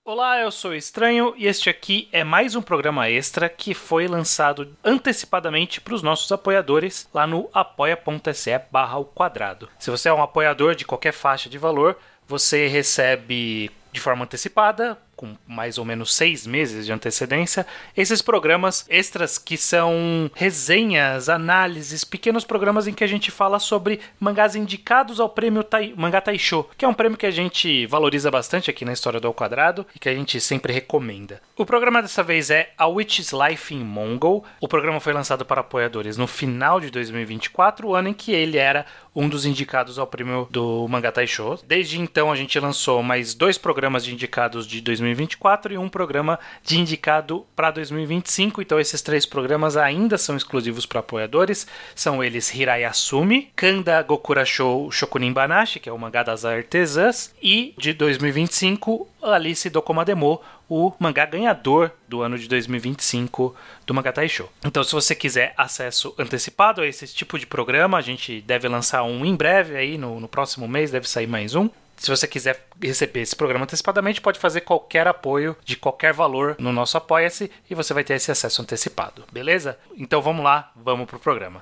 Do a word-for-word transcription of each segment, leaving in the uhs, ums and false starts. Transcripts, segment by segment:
Olá, eu sou o Estranho e este aqui é mais um programa extra que foi lançado antecipadamente para os nossos apoiadores lá no apoia.se barra ao quadrado. Se você é um apoiador de qualquer faixa de valor, você recebe de forma antecipada, com mais ou menos seis meses de antecedência, esses programas extras que são resenhas, análises, pequenos programas em que a gente fala sobre mangás indicados ao prêmio Tai- Mangá Taisho, que é um prêmio que a gente valoriza bastante aqui na História do Ao Quadrado e que a gente sempre recomenda. O programa dessa vez é A Witch's Life in Mongol. O programa foi lançado para apoiadores no final de dois mil e vinte e quatro, o ano em que ele era um dos indicados ao prêmio do Mangá Taisho. Desde então a gente lançou mais dois programas de indicados de dois mil e vinte e quatro e um programa de indicado para dois mil e vinte e cinco. Então esses três programas ainda são exclusivos para apoiadores. São eles Hirai Asumi, Kanda Gokurashou Shokunin Banashi, que é o mangá das artesãs, e de dois mil e vinte e cinco, Alice Dokomademo, o mangá ganhador do ano de dois mil e vinte e cinco do Mangá Taisho. Então, se você quiser acesso antecipado a esse tipo de programa, a gente deve lançar um em breve, aí no, no próximo mês deve sair mais um. Se você quiser receber esse programa antecipadamente, pode fazer qualquer apoio de qualquer valor no nosso Apoia-se e você vai ter esse acesso antecipado, beleza? Então vamos lá, vamos pro programa.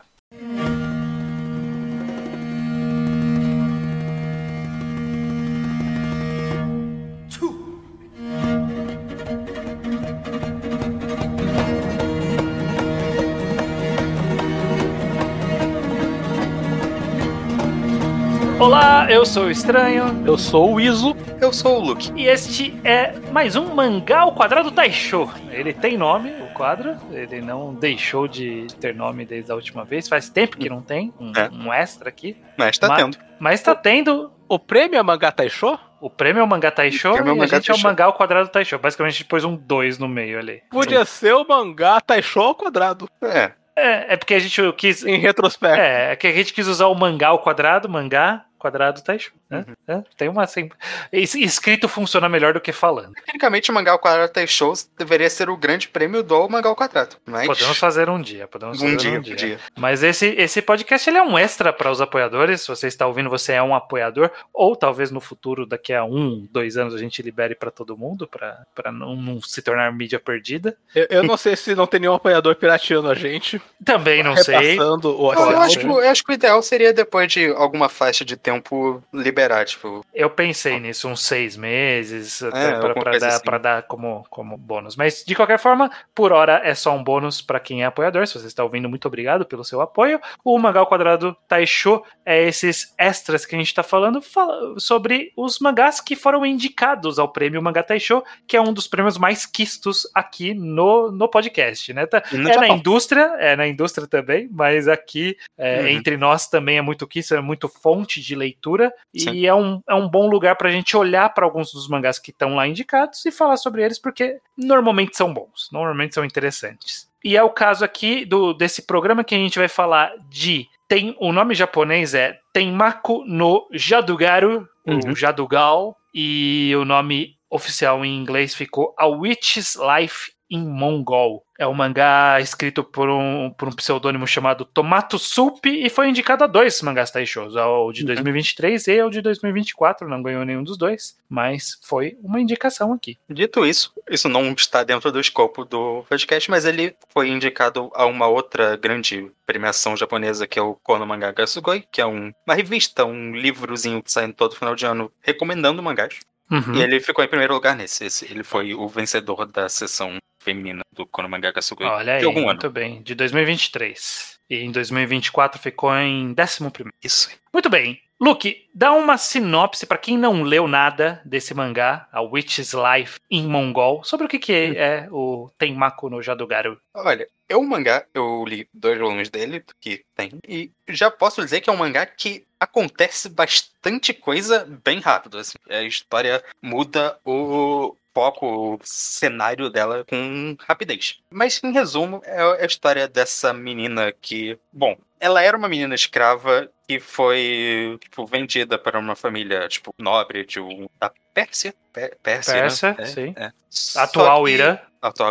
Olá, eu sou o Estranho. Eu sou o Iso. Eu sou o Luke. E este é mais um Mangá ao Quadrado Taisho. Ele tem nome, o quadro. Ele não deixou de ter nome desde a última vez. Faz tempo que não tem um, é. um extra aqui. Mas tá mas, tendo. Mas tá tendo. O prêmio é Mangá Taisho? O prêmio é o Mangá Taisho o e Mangá a gente Taisho. é o Mangá ao Quadrado Taisho. Basicamente a gente pôs um dois no meio ali. Podia ser o Mangá Taisho ao quadrado. É. É, é porque a gente quis... Em retrospecto. É, é que a gente quis usar o Mangá ao Quadrado, Mangá... Quadrado Taisho, né? Uhum. É, tem uma assim, escrito funciona melhor do que falando. Tecnicamente, o Mangá ao Quadrado Taisho deveria ser o grande prêmio do Mangá ao Quadrado. Mas... Podemos fazer um dia, podemos um fazer dia, um dia. dia. Mas esse, esse podcast ele é um extra para os apoiadores. Se você está ouvindo, você é um apoiador, ou talvez no futuro, daqui a um, dois anos, a gente libere para todo mundo, para não, não se tornar mídia perdida. Eu, eu não sei se não tem nenhum apoiador pirateando a gente. Também não sei. O eu, eu, acho que, eu acho que o ideal seria depois de alguma faixa de tempo liberar, tipo... Eu pensei nisso, uns seis meses, é, até para dar, assim. pra dar como, como bônus. Mas, de qualquer forma, por hora é só um bônus para quem é apoiador. Se você está ouvindo, muito obrigado pelo seu apoio. O Mangá ao Quadrado Taisho é esses extras que a gente está falando fala sobre os mangás que foram indicados ao prêmio Mangá Taisho, que é um dos prêmios mais quistos aqui no, no podcast, né? Tá, é Japão. Na indústria, é na indústria também, mas aqui é, uhum. entre nós também é muito quisto, é muito fonte de leitura. Sim. E é um, é um bom lugar pra gente olhar para alguns dos mangás que estão lá indicados e falar sobre eles, porque normalmente são bons, normalmente são interessantes. E é o caso aqui do, desse programa que a gente vai falar de... Tem, o nome japonês é Tenmaku no Jadugaru, uhum. ou Jadugal, e o nome oficial em inglês ficou A Witch's Life in Mongol. É um mangá escrito por um, por um pseudônimo chamado Tomato Soup e foi indicado a dois mangás Taishos, o de uhum. dois mil e vinte e três e o de dois mil e vinte e quatro, não ganhou nenhum dos dois, mas foi uma indicação aqui. Dito isso, isso não está dentro do escopo do podcast, mas ele foi indicado a uma outra grande premiação japonesa, que é o Kono Manga Gasugoi, que é um, uma revista, um livrozinho que sai todo final de ano recomendando mangás. Uhum. E ele ficou em primeiro lugar nesse. Esse, ele foi o vencedor da sessão feminina do Kono Manga Gasugoi. Olha aí, de algum muito ano. bem. De dois mil e vinte e três. E em dois mil e vinte e quatro ficou em décimo primeiro. Isso. Muito bem. Luke, dá uma sinopse para quem não leu nada desse mangá, A Witch's Life in Mongol, sobre o que, que é, é o Tenmaku no Jadugaru. Olha, é um mangá, eu li dois volumes dele, que tem, e já posso dizer que é um mangá que acontece bastante coisa bem rápido, assim. A história muda o foco, o cenário dela com rapidez. Mas, em resumo, é a história dessa menina que, bom, ela era uma menina escrava que foi, tipo, vendida para uma família, tipo, nobre de um, da Pérsia. Pé, Pérsia, Pérsia, né? sim. É, é. Atual que, Irã. Atual Irã.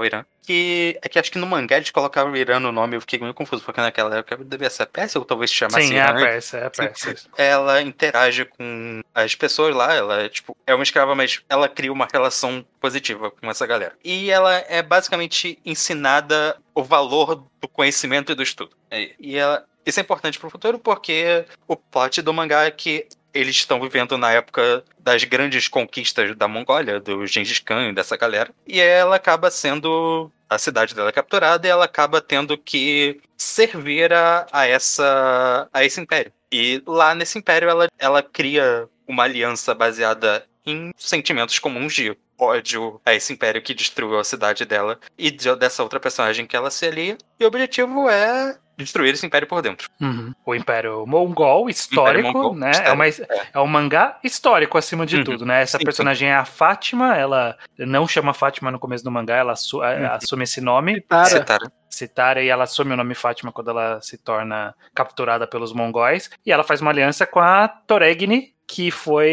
que, é que acho que no mangá eles colocaram Iran no nome, eu fiquei meio confuso, porque naquela época devia ser a Pérsia, ou talvez se chamasse Sim, é Irã. a Pérsia, é a Pérsia. Ela interage com as pessoas lá, ela tipo, é uma escrava, mas ela cria uma relação positiva com essa galera. E ela é basicamente ensinada o valor do conhecimento e do estudo. E ela, isso é importante pro futuro porque o plot do mangá é que eles estão vivendo na época das grandes conquistas da Mongólia, do Gengis Khan e dessa galera. E ela acaba sendo... A cidade dela é capturada e ela acaba tendo que servir a, a, essa, a esse império. E lá nesse império ela, ela cria uma aliança baseada em sentimentos comuns de ódio a esse império que destruiu a cidade dela e de, dessa outra personagem que ela se alia. E o objetivo é destruir esse império por dentro. Uhum. O Império Mongol histórico, Império Mongol, né? histórico, é, uma, é. é um mangá histórico acima de Uhum. tudo, né? Essa Sim, personagem sim. é a Fátima, ela não chama Fátima no começo do mangá, ela assu uhum. assume esse nome. Citara. Citara. Citara, e ela assume o nome Fátima quando ela se torna capturada pelos mongóis. E ela faz uma aliança com a Toregni, que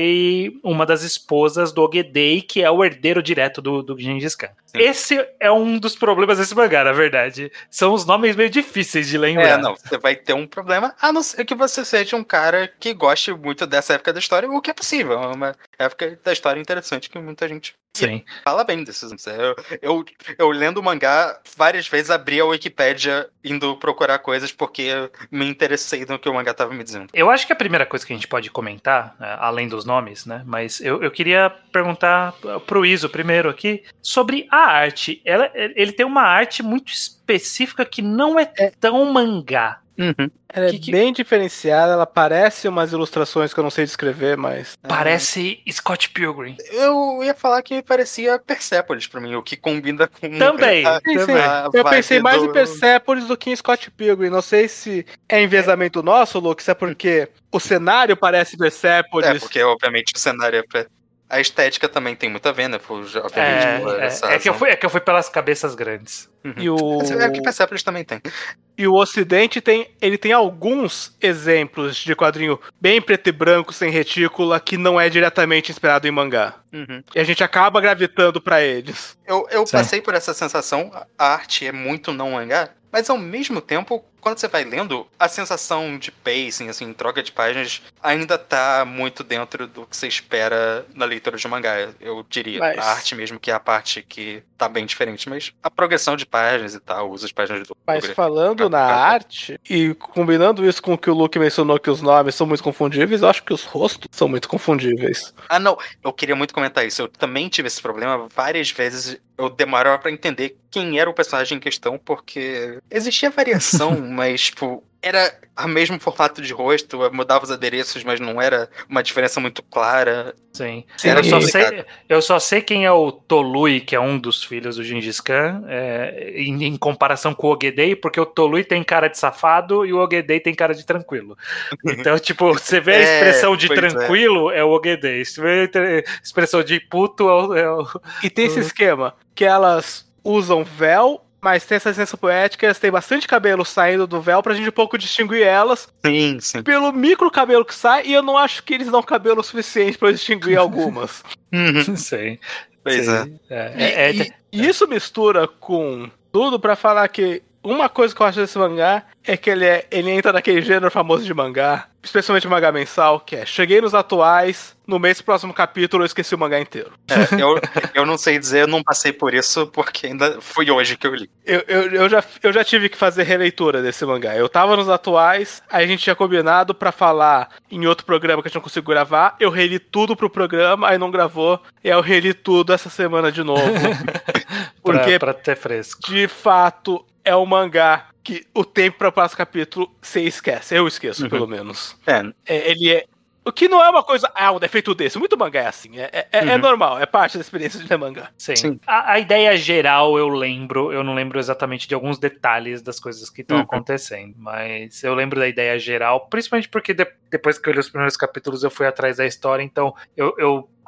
foi uma das esposas do Ogedei, que é o herdeiro direto do, do Gengis Khan. Sim. Esse é um dos problemas desse mangá, na verdade. São os nomes meio difíceis de lembrar. É, não, você vai ter um problema, a não ser que você seja um cara que goste muito dessa época da história, o que é possível. É uma época da história interessante que muita gente Sim. fala bem desses. Eu, eu, eu lendo o mangá, várias vezes abri a Wikipédia indo procurar coisas porque me interessei no que o mangá tava me dizendo. Eu acho que a primeira coisa que a gente pode comentar, além dos nomes, né, mas eu, eu queria perguntar pro Iso primeiro aqui sobre a arte. Ela, ele tem uma arte muito específica que não é, é. tão mangá. Uhum. Ela é que, que... bem diferenciada, ela parece umas ilustrações que eu não sei descrever, mas... Parece é... Scott Pilgrim. Eu ia falar que parecia Persepolis pra mim, o que combina com... Também, a, também. A eu pensei mais do... em Persepolis do que em Scott Pilgrim. Não sei se é enviesamento é. nosso, Luke, se é porque o cenário parece Persepolis. É, porque obviamente o cenário é... A estética também tem muito a ver, né? Obviamente, é, por essa é, é, que eu fui, é que eu fui pelas cabeças grandes. Uhum. E o... É que Persepolis também tem. E o Ocidente tem, ele tem alguns exemplos de quadrinho bem preto e branco, sem retícula, que não é diretamente inspirado em mangá. Uhum. E a gente acaba gravitando pra eles. Eu, eu passei por essa sensação, a arte é muito não mangá, mas ao mesmo tempo, quando você vai lendo, a sensação de pacing, assim, troca de páginas, ainda tá muito dentro do que você espera na leitura de mangá, eu diria. Mas... A arte mesmo, que é a parte que tá bem diferente, mas a progressão de páginas e tal, usa as páginas do... Mas falando na arte, e combinando isso com o que o Luke mencionou, que os nomes são muito confundíveis, eu acho que os rostos são muito confundíveis. Ah, não, eu queria muito comentar isso, eu também tive esse problema várias vezes, eu demorava pra entender quem era o personagem em questão, porque existia variação, mas, tipo, era o mesmo formato de rosto, mudava os adereços, mas não era uma diferença muito clara. Sim. Sim. Eu, só sei, eu só sei quem é o Tolui, que é um dos filhos do Gengis Khan, é, em, em comparação com o Ogedei, porque o Tolui tem cara de safado e o Ogedei tem cara de tranquilo. Então, tipo, você vê a expressão é, de tranquilo, é. é o Ogedei. Se vê a expressão de puto, é o... É o... E tem esse esquema, que elas usam véu, mas tem essa licença poética, elas têm bastante cabelo saindo do véu pra gente um pouco distinguir elas. Sim, sim. Pelo micro cabelo que sai, e eu não acho que eles dão cabelo suficiente pra distinguir algumas. Uhum. Sim. Pois sim. é. é. é, é, e, é. E isso mistura com tudo pra falar que uma coisa que eu acho desse mangá é que ele, é, ele entra naquele gênero famoso de mangá, especialmente o mangá mensal, que é cheguei nos atuais, no mês próximo capítulo eu esqueci o mangá inteiro. É, eu, eu não sei dizer, eu não passei por isso, porque ainda foi hoje que eu li. Eu, eu, eu, já, eu já tive que fazer releitura desse mangá. Eu tava nos atuais, aí a gente tinha combinado pra falar em outro programa que a gente não conseguiu gravar, eu reli tudo pro programa, aí não gravou, e aí eu reli tudo essa semana de novo. Porque, pra, pra ter fresco. De fato, é um mangá que o tempo para o próximo capítulo você esquece. Eu esqueço, uhum. pelo menos. É. é. Ele é. O que não é uma coisa. Ah, um defeito desse. Muito mangá é assim. É, é, uhum. é normal. É parte da experiência de ler mangá. Sim. Sim. A, a ideia geral eu lembro. Eu não lembro exatamente de alguns detalhes das coisas que estão uhum. acontecendo. Mas eu lembro da ideia geral. Principalmente porque de, depois que eu li os primeiros capítulos eu fui atrás da história. Então eu. eu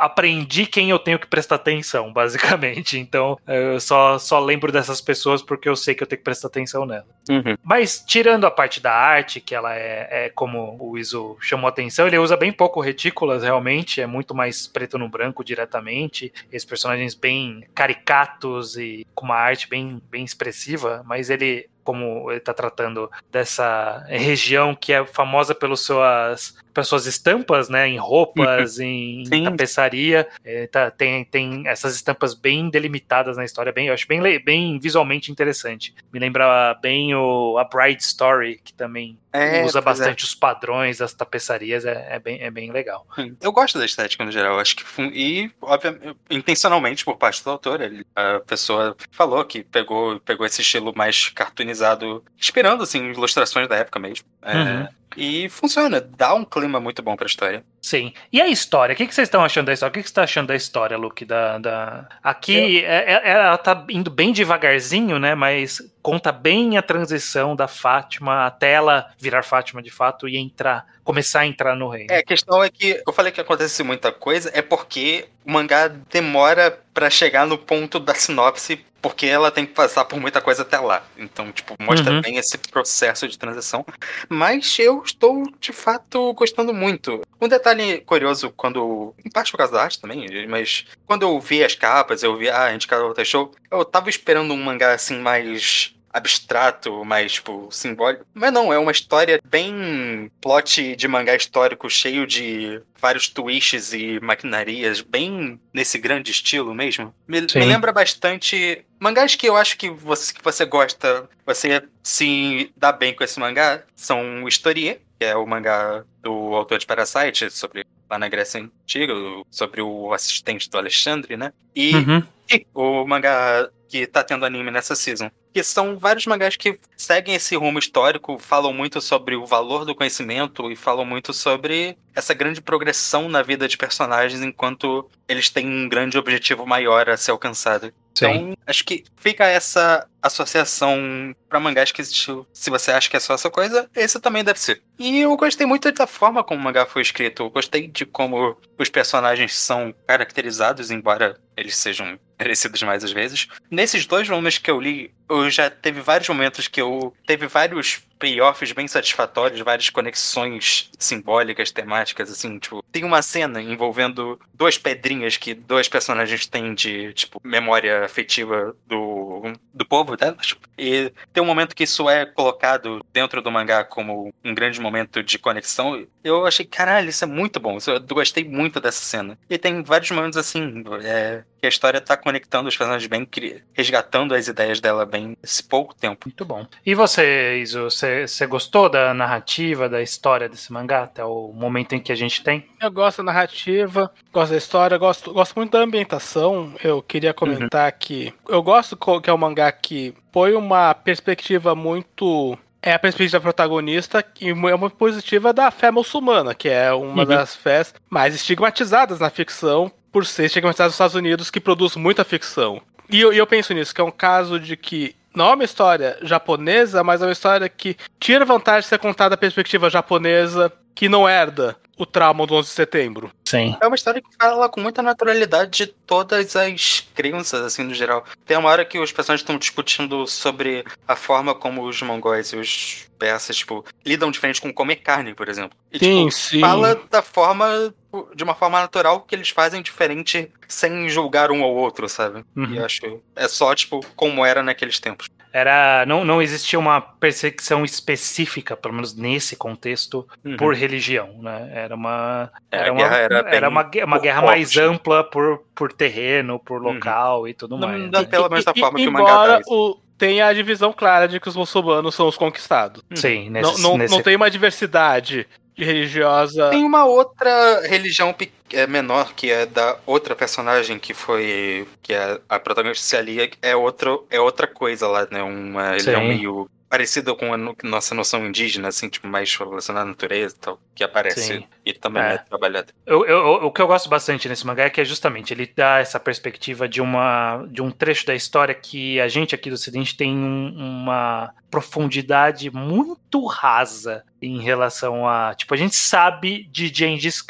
aprendi quem eu tenho que prestar atenção, basicamente. Então, eu só, só lembro dessas pessoas porque eu sei que eu tenho que prestar atenção nela. Uhum. Mas, tirando a parte da arte, que ela é, é como o Iso chamou a atenção, ele usa bem pouco retículas, realmente, é muito mais preto no branco diretamente, esses personagens bem caricatos e com uma arte bem, bem expressiva, mas ele, como ele tá tratando dessa região que é famosa pelas suas, pelas suas estampas, né, em roupas, em Sim. tapeçaria, é, tá, tem, tem essas estampas bem delimitadas na história, bem, eu acho bem, bem visualmente interessante. Me lembra bem o A Bride Story, que também É, usa pois bastante os padrões das tapeçarias, é, é, bem, é bem legal. Sim. Eu gosto da estética no geral, acho que fun- e obviamente intencionalmente por parte do autor, ele, a pessoa falou que pegou, pegou esse estilo mais cartoonizado, inspirando assim ilustrações da época mesmo. É, Uhum. E funciona, dá um clima muito bom pra história. Sim. E a história? O que que vocês estão achando da história? O que que você está achando da história, Luke? Da, da... Aqui é, é- ela tá indo bem devagarzinho, né? Mas conta bem a transição da Fátima até ela virar Fátima de fato e entrar, começar a entrar no reino. É, a questão é que eu falei que acontece muita coisa, é porque o mangá demora pra chegar no ponto da sinopse, porque ela tem que passar por muita coisa até lá. Então, tipo, mostra Uhum. bem esse processo de transição. Mas eu estou, de fato, gostando muito. Um detalhe curioso, quando. Em parte por causa da arte também, mas quando eu vi as capas, eu vi, ah, Indicador Outer Show, eu tava esperando um mangá assim mais abstrato, mais, tipo, simbólico. Mas não, é uma história bem plot de mangá histórico, cheio de vários twists e maquinarias, bem nesse grande estilo mesmo. Me, Sim. me lembra bastante mangás que eu acho que você, que você gosta, você se dá bem com esse mangá, são o Historie, que é o mangá do autor de Parasite, sobre lá na Grécia Antiga, sobre o assistente do Alexandre, né? E Uhum. e o mangá que tá tendo anime nessa season. Que são vários mangás que seguem esse rumo histórico, falam muito sobre o valor do conhecimento e falam muito sobre essa grande progressão na vida de personagens enquanto eles têm um grande objetivo maior a ser alcançado. Então, acho que fica essa associação pra mangás que existiu. Se você acha que é só essa coisa, esse também deve ser. E eu gostei muito da forma como o mangá foi escrito. Eu gostei de como os personagens são caracterizados, embora eles sejam merecidos mais às vezes. Nesses dois volumes que eu li, eu já teve vários momentos que eu... Teve vários payoffs bem satisfatórios, várias conexões simbólicas, temáticas, assim, tipo... Tem uma cena envolvendo duas pedrinhas que dois personagens têm de, tipo, memória afetiva do, do povo delas. E tem um momento que isso é colocado dentro do mangá como um grande momento de conexão. Eu achei, caralho, isso é muito bom. Eu gostei muito dessa cena. E tem vários momentos, assim, é, que a história tá conectando os personagens bem, resgatando as ideias dela bem nesse pouco tempo. Muito bom. E você, Iso, você, você gostou da narrativa, da história desse mangá até o momento em que a gente tem? Eu gosto da narrativa, gosto da história, gosto, gosto muito da ambientação. Eu queria comentar uhum. que eu gosto que é um mangá que põe uma perspectiva muito... É a perspectiva da protagonista e é uma positiva da fé muçulmana, que é uma uhum. das fés mais estigmatizadas na ficção, por ser estigmatizada nos Estados Unidos, que produz muita ficção. E eu, e eu penso nisso, que é um caso de que não é uma história japonesa, mas é uma história que tira vantagem de ser contada da perspectiva japonesa, que não herda o trauma do onze de setembro. Sim. É uma história que fala com muita naturalidade de todas as crenças, assim, no geral. Tem uma hora que os personagens estão discutindo sobre a forma como os mongóis e os persas, tipo, lidam diferente com comer carne, por exemplo. E, sim, tipo, sim. fala da forma, de uma forma natural que eles fazem diferente sem julgar um ao outro, sabe? Uhum. E eu acho, é só, tipo, como era naqueles tempos. Era, não, não existia uma perseguição específica, pelo menos nesse contexto, uhum. por religião, né? Era uma, é, era uma, era era uma, uma guerra mais ampla por, por terreno, por local uhum. e tudo não, mais. Não, né? pelo menos da e, forma e, que o mangá embora traz. o tem a divisão clara de que os muçulmanos são os conquistados. Sim, nesse, não, não, nesse... não tem uma diversidade de religiosa. Tem uma outra religião menor que é da outra personagem que foi que é a protagonista se alia, é outro é outra coisa lá, né? Uma religião Sim. meio parecida com a nossa noção indígena, assim, tipo, mais relacionada à natureza e tal, que aparece Sim. e também é, é trabalhada. Eu, eu, o que eu gosto bastante nesse mangá é que é justamente, ele dá essa perspectiva de, uma, de um trecho da história que a gente aqui do Ocidente tem um, uma profundidade muito rasa em relação a... Tipo, a gente sabe de Gengis Khan,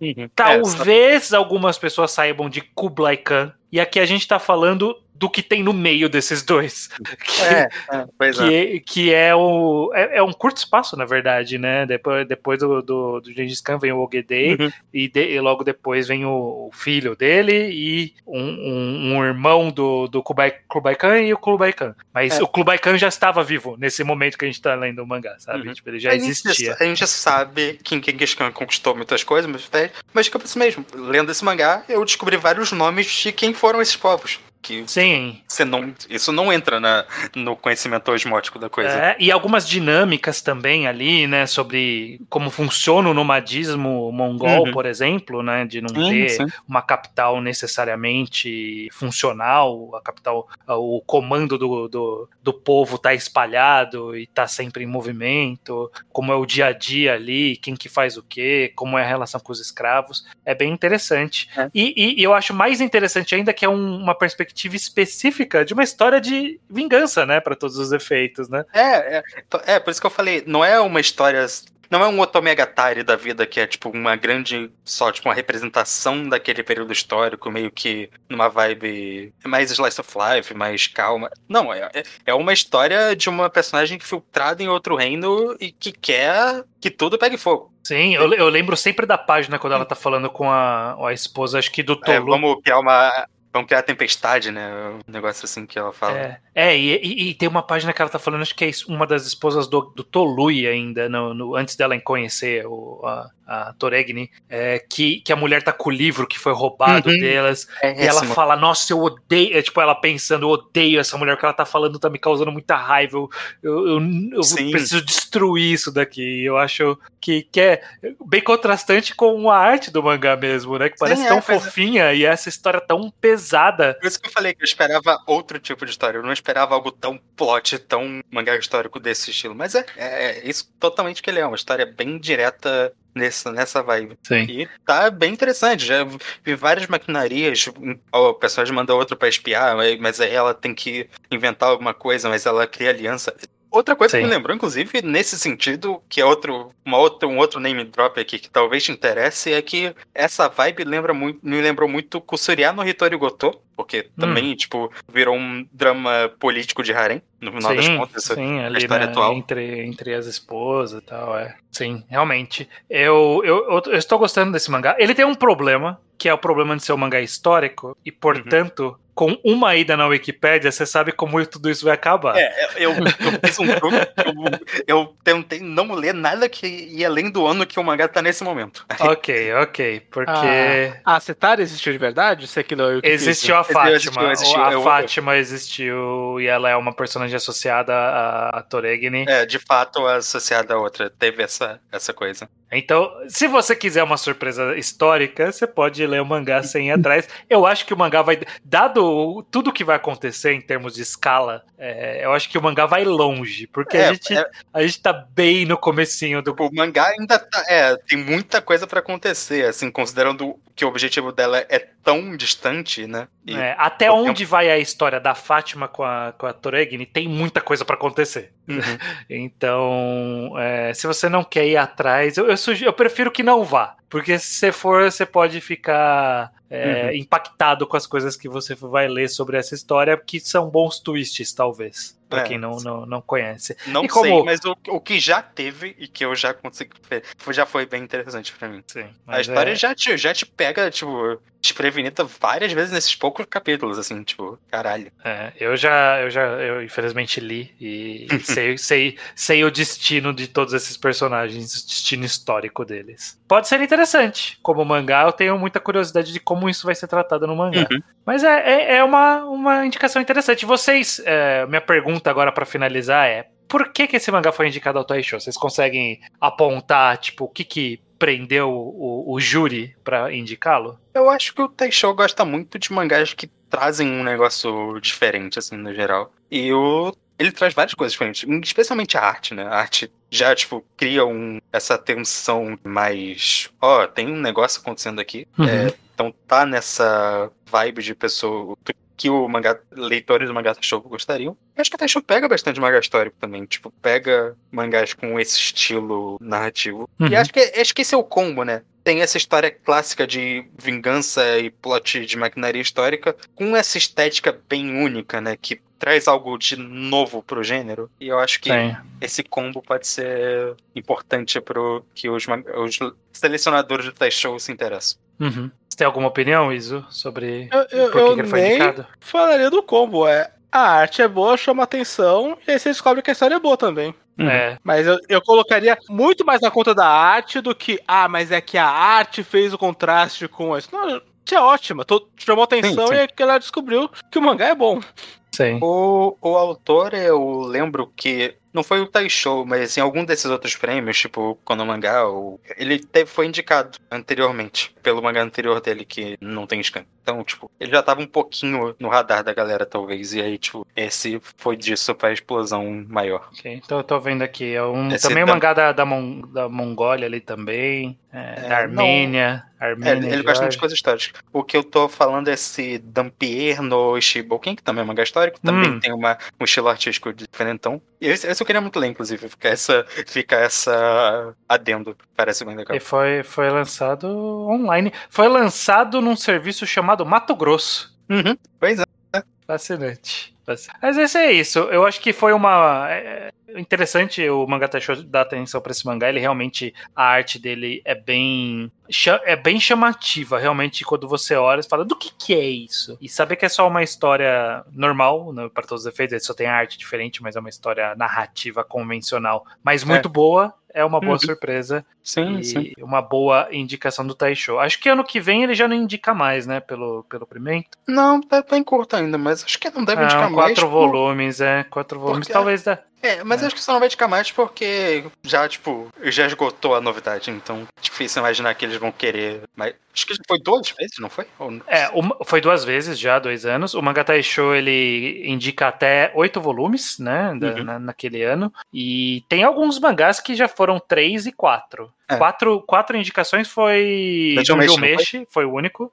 Uhum. Talvez é, algumas pessoas saibam de Kublai Khan. E aqui a gente tá falando do que tem no meio desses dois. Que é, é, pois que, é. é, que é, o, é, é um curto espaço, na verdade, né? Depois, depois do, do, do Gengis Khan vem o Ogedei, Uhum. e, de, e logo depois vem o, o filho dele e um, um, um irmão do, do Kublai, Kublai Khan e o Kublai Khan. Mas É. o Kublai Khan já estava vivo nesse momento que a gente tá lendo o mangá, sabe? Uhum. Tipo, ele já a existia. Gente, a gente sabe que Gengis Khan conquistou muitas coisas, mas, mas que é isso mesmo. Lendo esse mangá, eu descobri vários nomes de quem foram esses povos. Que Sim. Você não, isso não entra na, no conhecimento osmótico da coisa. É, e algumas dinâmicas também ali, né, sobre como funciona o nomadismo mongol, Uhum. por exemplo, né, de não Sim, ter sim. uma capital necessariamente funcional, a capital, o comando do, do, do povo tá espalhado e tá sempre em movimento, como é o dia a dia ali, quem que faz o quê, como é a relação com os escravos, é bem interessante. É. E, e, e eu acho mais interessante ainda que é um, uma perspectiva específica de uma história de vingança, né, para todos os efeitos, né? É, é, é, por isso que eu falei, não é uma história, não é um Otomegatari da vida que é tipo uma grande, só tipo uma representação daquele período histórico, meio que numa vibe mais slice of life, mais calma. Não, é, é uma história de uma personagem filtrada em outro reino e que quer que tudo pegue fogo. Sim, eu, eu lembro sempre da página quando ela tá falando com a, a esposa, acho que do Tolu. É, vamos criar uma... Vamos criar a tempestade, né? Um negócio assim que ela fala. É, é e, e, e tem uma página que ela tá falando, acho que é uma das esposas do, do Tolui ainda, no, no, antes dela conhecer o, a, a Toregni, é, que, que a mulher tá com o livro que foi roubado Uhum. delas, É e ela essa, fala, nossa, eu odeio, é, tipo, ela pensando, eu odeio essa mulher, que ela tá falando tá me causando muita raiva, eu, eu, eu, eu preciso destruir isso daqui. Eu acho que, que é bem contrastante com a arte do mangá mesmo, né? Que parece Sim, tão é, fofinha é. E essa história tão pesada. Por isso que eu falei que eu esperava outro tipo de história. Eu não esperava algo tão plot, tão mangá histórico desse estilo. Mas é, é, é isso totalmente que ele é. Uma história bem direta nessa, nessa vibe. Sim. E tá bem interessante. Já vi várias maquinarias. O personagem manda outro pra espiar, mas aí ela tem que inventar alguma coisa, mas ela cria aliança. Outra coisa Sim. que me lembrou, inclusive, nesse sentido, que é outro, uma outra, um outro name drop aqui que talvez te interesse, é que essa vibe lembra muito, me lembrou muito Kusuriya no Hitori Goto, porque também, hum. tipo, virou um drama político de harem, no final sim, das contas, sim, a ali, história né, atual. Entre, entre as esposas e tal, é. Sim, realmente. Eu, eu, eu estou gostando desse mangá. Ele tem um problema, que é o problema de ser um mangá histórico, e, portanto... Uhum. Com uma ida na Wikipédia, você sabe como tudo isso vai acabar. É, eu, eu fiz um truque, eu, eu tentei não ler nada que ia além do ano que o mangá tá nesse momento. Ok, ok, porque... Ah, a Setara existiu de verdade? Você que não, existiu a Fátima, existiu, existiu. a eu, Fátima existiu e ela é uma personagem associada a Toregni. É, de fato, associada a outra, teve essa, essa coisa. Então, se você quiser uma surpresa histórica, você pode ler o mangá sem ir atrás. Eu acho que o mangá vai... Dado tudo que vai acontecer em termos de escala, é, eu acho que o mangá vai longe, porque é, a, gente, é... a gente tá bem no comecinho do... O mangá ainda tá... É, tem muita coisa pra acontecer, assim, considerando que o objetivo dela é tão distante, né? E é, até onde tempo... vai a história da Fátima com a, com a Toregni, tem muita coisa pra acontecer. Uhum. Então, é, se você não quer ir atrás, eu, eu, sugiro, eu prefiro que não vá. Porque se você for, você pode ficar é, uhum. impactado com as coisas que você vai ler sobre essa história, que são bons twists, talvez. Pra é, quem não, não, não conhece. Não e como... sei, mas o, o que já teve e que eu já consegui ver, já foi bem interessante pra mim. Sim, a história é... já, te, já te pega, tipo, desprevenida várias vezes nesses poucos capítulos, assim, tipo, caralho. É, eu já, eu já, eu infelizmente li e sei, sei, sei o destino de todos esses personagens, o destino histórico deles. Pode ser interessante. Como mangá, eu tenho muita curiosidade de como isso vai ser tratado no mangá. Uhum. Mas é, é, é uma, uma indicação interessante. Vocês, é, minha pergunta agora pra finalizar é: por que que esse mangá foi indicado ao Taisho? Vocês conseguem apontar, tipo, o que que prendeu o, o, o júri pra indicá-lo? Eu acho que o Taisho gosta muito de mangás que trazem um negócio diferente, assim, no geral. E o, ele traz várias coisas diferentes, especialmente a arte, né? A arte já, tipo, cria um, essa tensão mais... Ó, oh, tem um negócio acontecendo aqui. Uhum. É, então tá nessa vibe de pessoa... que o mangá, leitores do mangá Taisho gostariam. Eu acho que a Taisho pega bastante mangá histórico também, tipo, pega mangás com esse estilo narrativo. Uhum. E acho que, acho que esse é o combo, né? Tem essa história clássica de vingança e plot de maquinaria histórica com essa estética bem única, né? Que traz algo de novo pro gênero. E eu acho que Sim. esse combo pode ser importante pro que os, os selecionadores do Taisho se interessam. Uhum. Você tem alguma opinião, Izu, sobre Eu, eu, por que, eu que ele foi nem indicado? falaria do combo. É, a arte é boa, chama atenção, e aí você descobre que a história é boa também. Uhum. É, Mas eu, eu colocaria muito mais na conta da arte do que, ah, mas é que a arte fez o contraste com isso. Não, a arte é ótima, tô, chamou atenção Sim, sim. e que ela descobriu que o mangá é bom. sim. O, o autor, eu lembro que não foi o Taisho, mas em algum desses outros prêmios, tipo Konomangá, ou... ele teve, foi indicado anteriormente, pelo mangá anterior dele, que não tem scan. Então, tipo, ele já tava um pouquinho no radar da galera, talvez, e aí, tipo, esse foi disso pra explosão maior. Ok, então eu tô vendo aqui. É um, Esse também um tam- mangá da, da, Mon, da Mongólia ali também. É, É, da Armênia. É, Armênia, ele gosta muito de Geórgia. coisas históricas. O que eu tô falando é esse Dampier no Shiboken, que também é um mangá histórico, também Hum. tem uma, um estilo artístico diferentão. E esse, esse eu queria muito ler, inclusive. Fica essa, fica essa adendo. Parece bem legal. E foi, foi lançado online. Foi lançado num serviço chamado Mato Grosso. Uhum, pois é. Fascinante. Mas esse é isso. Eu acho que foi uma... É interessante o mangá Taisho dar atenção pra esse mangá. Ele realmente... A arte dele é bem... É bem chamativa. Realmente, quando você olha, você fala, do que que é isso? E saber que é só uma história normal, né, para todos os efeitos. Ele só tem arte diferente, mas é uma história narrativa convencional. Mas muito É. boa. É uma boa Uhum. surpresa. Sim, E sim. uma boa indicação do Taisho. Acho que ano que vem ele já não indica mais, né? Pelo, pelo Pimenta. Não, tá, tá em curto ainda, mas acho que não deve indicar Ah, mais. quatro por- volumes, é. Quatro volumes. Porque- Talvez dá. É, mas É. acho que só não vai indicar mais porque já, tipo, já esgotou a novidade. Então, difícil imaginar que eles vão querer. Mas acho que foi duas vezes, não foi? Ou... É, uma- foi duas vezes já, dois anos. O Manga Taisho, ele indica até oito volumes, né, da- Uhum. na- naquele ano. E tem alguns mangás que já foram três e quatro. É. Quatro, quatro indicações foi Dungeon Dungeon Meshi, não Meshi, foi o único.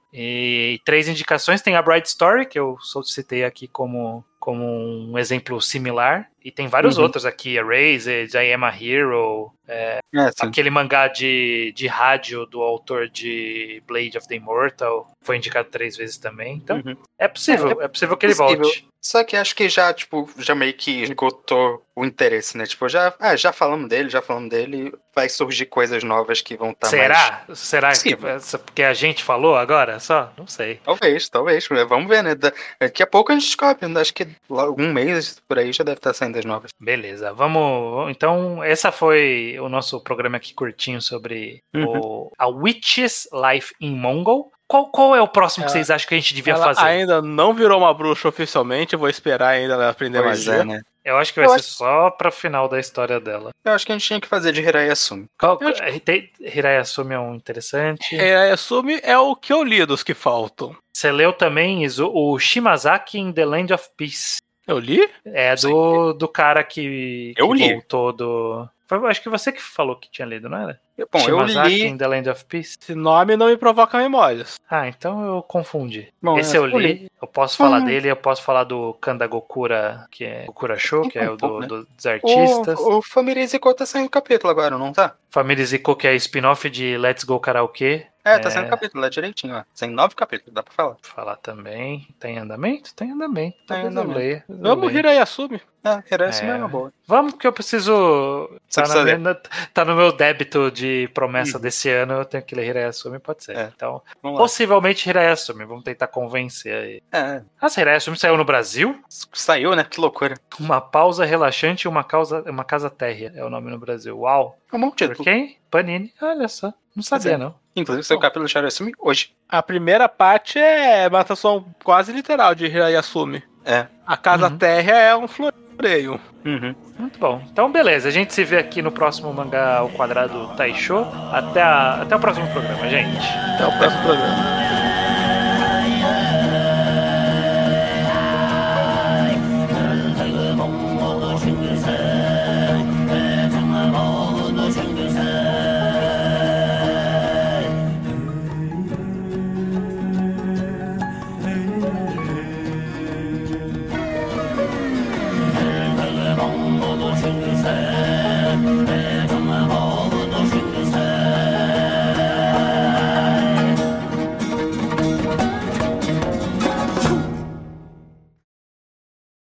E três indicações tem a Bright Story, que eu só citei aqui como, como um exemplo similar. E tem vários Uhum. outros aqui, Erased, I Am a Hero, É, sim. aquele mangá de, de rádio do autor de Blade of the Immortal foi indicado três vezes também. Então, Uhum. é possível, é, possível que ele possível. volte. Só que acho que já, tipo, já meio que esgotou o interesse, né? Tipo, já, ah, já falamos dele, já falamos dele, vai surgir coisas novas que vão estar mais... Será? Será que Possível. é porque a gente falou agora só? Não sei. Talvez, talvez. Vamos ver, né? Da- Daqui a pouco a gente descobre. Acho que logo um mês por aí já deve estar saindo as novas. Beleza, vamos. Então, essa foi o nosso programa aqui curtinho sobre Uhum. o, a Witch's Life in Mongol. Qual, qual é o próximo que Ela- vocês acham que a gente devia Ela fazer? ainda não virou uma bruxa oficialmente, eu vou esperar ainda ela aprender Pois magia. é, né? Eu acho que vai Eu ser acho- só pra final da história dela. Eu acho que a gente tinha que fazer de Hirai Asumi. Qual, Eu acho- Hirei- Hirai Asumi é um interessante. É, Assume é o que eu li dos que faltam. Você leu também Izu, o Shimazaki in the Land of Peace. Eu li? É do, do cara que, Eu que li. voltou do... Foi, acho que você que falou que tinha lido, não era? Bom, eu Shimazaki li. in the Land of Peace. Esse nome não me provoca memórias. Ah, então eu confundi. Bom, Esse é, eu eu li, li. eu posso falar Hum. dele, eu posso falar do Kanda Gokura, que é Gokura Show, que é o do, Um pouco, né? do- dos artistas. O, o Família Ziko tá saindo capítulo agora, não tá? Família Zico, que é spin-off de Let's Go Karaoke. É, tá É. saindo capítulo lá direitinho, ó. Saindo nove capítulos, dá pra falar. Falar também. Tem andamento? Tem andamento. Tem Talvez eu andamento. leia. eu Vamos leia. Hirai Assume. É, Hirai Asumi É. é uma boa. Vamos, que eu preciso. Você Tá, na precisa minha- tá no meu débito de promessa Uhum. desse ano, eu tenho que ler Hirai Asumi, pode ser. É. Então, Vamos lá. possivelmente Hirai Asumi. Vamos tentar convencer aí. É, Ah, Hirai Asumi saiu no Brasil? saiu, né? Que loucura. Uma pausa relaxante e uma, causa, uma casa térrea é o nome no Brasil. Uau! É um bom Por título. quem? Panini. Olha só. Não sabia, é. não. Inclusive, saiu o capítulo de Hirai Asumi hoje. A primeira parte é uma tradução quase literal de Hirai Assume. É. A casa Uhum. térrea é um floreio. Uhum. Muito bom. Então, beleza. A gente se vê aqui no próximo Mangá ao Quadrado Taisho. Até, a, até o próximo programa, gente. Até o próximo programa.